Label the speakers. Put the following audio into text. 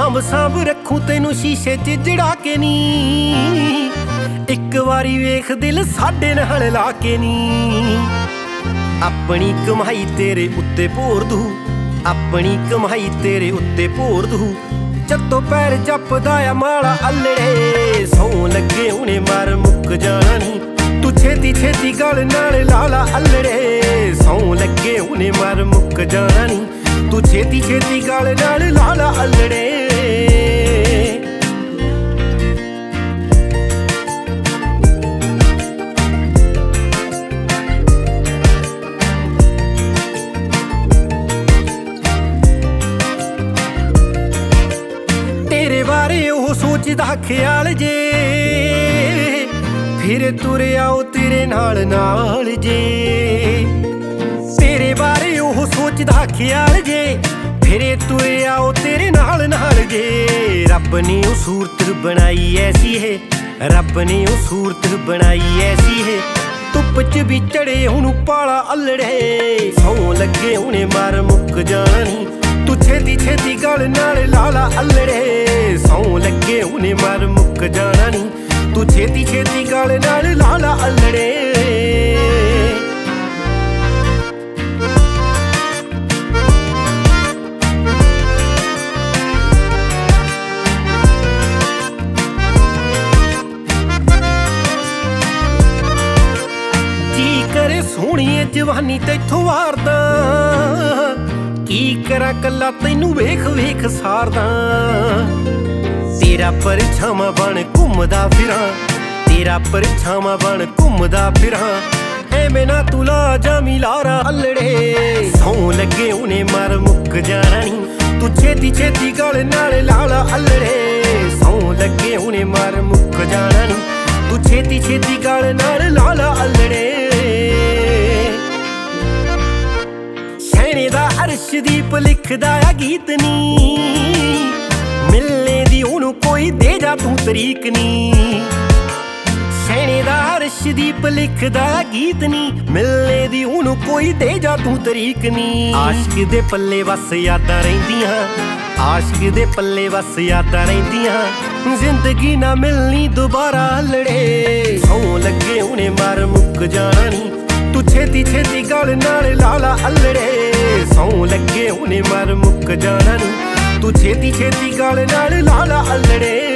Speaker 1: ਸਾਂਭ ਸਾਂਭ ਰੱਖੂ ਤੈਨੂੰ ਸ਼ੀਸ਼ੇ 'ਚ ਜੜਾ ਕੇ ਨੀ। ਇੱਕ ਵਾਰੀ ਵੇਖ ਦਿਲ ਸਾਡੇ ਨਾਲ ਲਾ ਕੇ ਨੀ। ਆਪਣੀ ਕਮਾਈ ਤੇਰੇ ਉੱਤੇ ਭੋਰ ਦੂ, ਆਪਣੀ ਕਮਾਈ ਤੇਰੇ ਉੱਤੇ ਭੋਰ ਦੂ। ਜੱਤੋਂ ਪੈਰ ਜਪਦਾ ਆ ਮਾਲਾ ਅੱਲੜੇ, ਸੌਂ ਲੱਗੇ ਹੁਣੇ ਮਰ ਮੁੱਕ ਜਾਣਾ ਨੀ। ਤੂੰ ਛੇਤੀ ਛੇਤੀ ਗਲ ਨਾਲ ਲਾਲਾ ਅੱਲੜੇ, ਸੌਂ ਲੱਗੇ ਹੁਣੇ ਮਰ ਮੁੱਕ ਜਾਣਾ ਨੀ। ਤੂੰ ਛੇਤੀ ਛੇਤੀ ਗਲ ਨਾਲ ਲਾਲਾ ਅੱਲੜੇ। ਤੇਰੇ ਬਾਰੇ ਉਹ ਸੋਚਦਾ ਖਿਆਲ ਜੇ, ਫਿਰ ਤੁਰਿਆ ਉਹ ਤੇਰੇ ਨਾਲ ਨਾਲ ਜੇ। ਤੇਰੇ ਬਾਰੇ ਉਹ ਸੋਚਦਾ ਖਿਆਲ ਜੇ, ਫਿਰ ਤੁਰਿਆ ਉਹ ਤੇਰੇ ਨਾਲ ਨਾਲ ਜੇ। ਰੱਬ ਨੇ ਉਹ ਸੂਰਤ ਬਣਾਈ ਐਸੀ ਹੈ, ਰੱਬ ਨੇ ਉਹ ਸੂਰਤ ਬਣਾਈ ਐਸੀ ਹੈ। ਧੁੱਪ 'ਚ ਵੀ ਚੜੇ ਉਹਨੂੰ ਪਾਲਾ ਅੱਲੜੇ, ਸੌਂ ਲੱਗੇ ਹੁਣੇ ਮਰ ਮੁੱਕ ਜਾਣਾ ਨੀ। ਤੂੰ ਛੇਤੀ ਛੇਤੀ ਗਲ ਨਾਲ ਲਾਲਾ ਅੱਲੜੇ, ਸੌਂ ਲੱਗੇ ਹੁਣੇ ਮਰ ਮੁੱਕ ਜਾਣਾ ਨੀ। ਤੂੰ ਛੇਤੀ ਛੇਤੀ ਗਲ ਨਾਲ ਲਾਲਾ ਅੱਲੜੇ। ਜੀ ਕਰੇ ਸੋਹਣੀਏ ਜਵਾਨੀ ਤੈਥੋਂ ਵਾਰਦਾ, ਕੀ ਕਰਾਂ ਕੱਲਾ ਤੈਨੂੰ ਵੇਖ ਵੇਖ ਸਾਰਦਾ। ਤੇਰਾ ਪਰਛਾਵਾਂ ਬਣ ਘੁੰਮਦਾ ਫਿਰਾਂ, ਤੇਰਾ ਪਰਛਾਵਾਂ ਬਣ ਘੁੰਮਦਾ ਫਿਰਾਂ। ਐਵੇਂ ਨਾ ਤੂੰ ਲਾ ਜਾਮੀ ਲਾਰਾ ਅੱਲੜੇ, ਸੌਂ ਲੱਗੇ ਹੁਣੇ ਮਰ ਮੁੱਕ ਜਾਣਾ ਨੀ। ਤੂੰ ਛੇਤੀ ਛੇਤੀ ਗਲ ਨਾਲ ਲਾਲਾ ਅੱਲੜੇ, ਸੌਂ ਲੱਗੇ ਹੁਣੇ ਮਰ ਮੁੱਕ ਜਾਣਾ ਨੀ। ਤੂੰ ਛੇਤੀ ਛੇਤੀ ਗਲ ਨਾਲ ਲਾਲਾ ਅੱਲੜੇ। ਸ਼ੈਣੇ ਦਾ ਅਰਸ਼ਦੀਪ ਲਿਖਦਾ ਆ ਗੀਤ ਨੀ, ਮਿਲਣੇ ਦੀ ਉਹਨੂੰ ਕੋਈ ਦੇ ਜਾ ਤੂੰ ਤਰੀਕ ਨੀ। ਸ਼ੈਣੇ ਦਾ ਅਰਸ਼ਦੀਪ ਲਿਖਦਾ ਆ ਗੀਤ ਨੀ, ਮਿਲਣੇ ਦੀ ਉਹਨੂੰ ਕੋਈ ਦੇ ਜਾ ਤੂੰ ਤਰੀਕ ਨੀ। ਆਸ਼ਕ ਦੇ ਪੱਲੇ ਬਸ ਯਾਦਾਂ ਰਹਿੰਦੀਆਂ, ਆਸ਼ਕ ਦੇ ਪੱਲੇ ਬਸ ਯਾਦਾਂ ਰਹਿੰਦੀਆਂ। ਜ਼ਿੰਦਗੀ ਨਾ ਮਿਲਣੀ ਦੁਬਾਰਾ ਅੱਲੜੇ, ਸੌਂ ਲੱਗੇ ਹੁਣੇ ਮਰ ਮੁੱਕ ਜਾਣਾ ਨੀ। ਤੂੰ ਛੇਤੀ ਛੇਤੀ ਗਲ ਨਾਲ ਲਾਲਾ ਅੱਲੜੇ, ਸੌਂ ਲੱਗੇ ਹੁਣੇ ਮਰ ਮੁੱਕ ਜਾਣਾ ਨੀ। ਤੂੰ ਛੇਤੀ ਛੇਤੀ ਗਲ ਨਾਲ ਲਾਲਾ ਅੱਲੜੇ।